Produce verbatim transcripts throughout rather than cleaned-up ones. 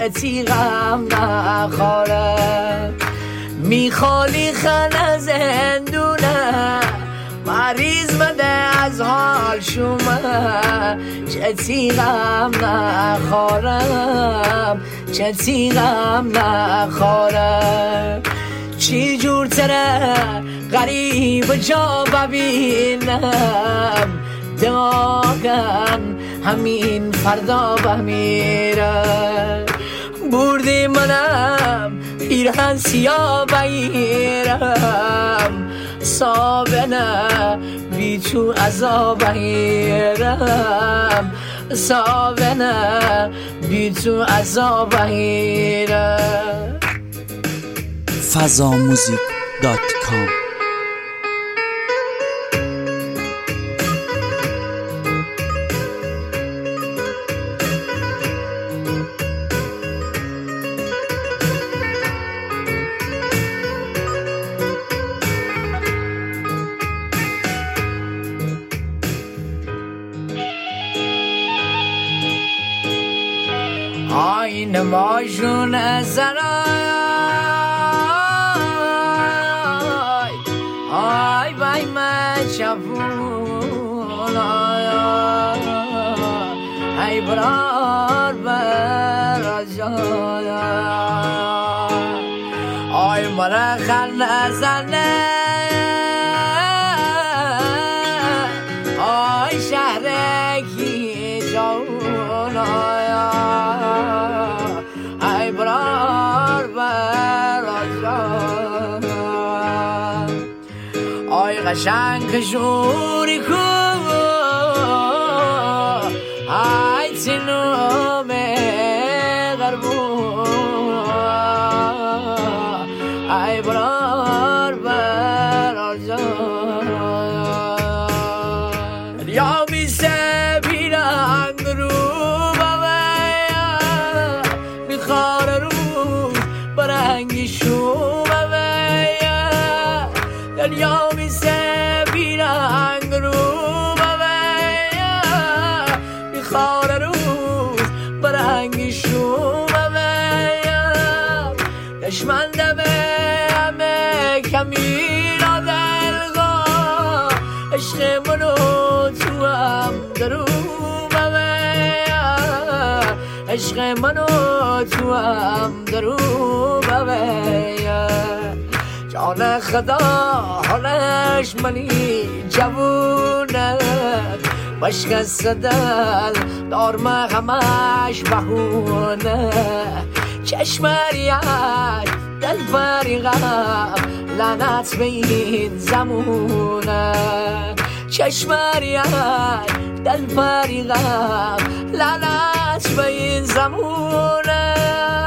چه تیغم نخوره میخوالی خانه زندونه مریض مده از حال شما چه تیغم نخورم چه تیغم نخورم چی جور تره غریب جا ببینم دماغم همین فردا بمیره بردی منم پیرهن سیاه بگیرم سابنه بی تو عذاب بگیرم سابنه بی تو عذاب بگیرم فضا موزیک دات کام آین ماشون زرای آی بای من شفون ای برار بر جای آی مرا خل زنه آی شهرکی جون ای برار بر آی قشنگ شوری کو ای تینو می غربون ای برار بر یا می سه بیرنگ رو خار رو برنگی شو بویا دنیا می سه بیرنگ رو بویا می خار رو برنگی شو بویا دشمنده به همه کمی را دلگا عشق منو تو هم درو عشق منو تو هم درو بویا جان خدا حالش منی جوونه بشکست دل دارم همش بهونه چشمریش دل فریقم لعنت به این زمونه چشمریش دل فریقم لعنت به این زمونه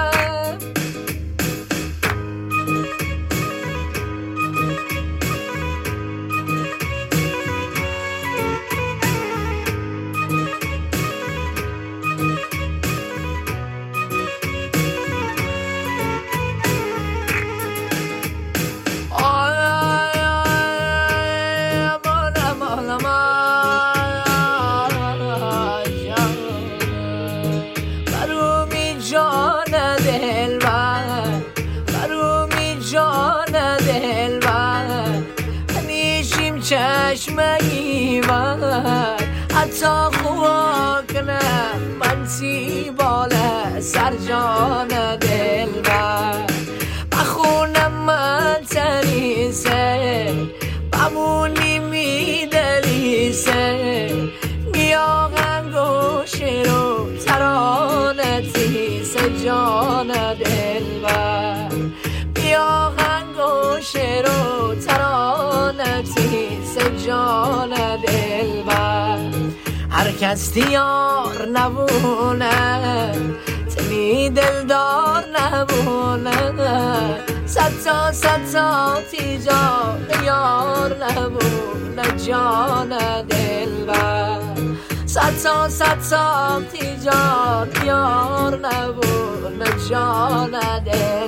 چشمگی من حتی خواه کنم من سی باله سر جان دل من بخونم من تریسه بمونی می دلیسه میاغم گوشه رو ترانتی سه جان دل من میاغم گوشه رو ترانتی جان دلبر هر کس دیار نبونه تنی دلدار نبونه صد تا صد تا تی جان یار نبونه جان دلبر صد تا صد تا تی جان یار نبونه جان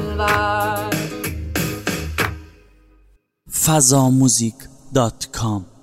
دلبر فضا موزیک دات کام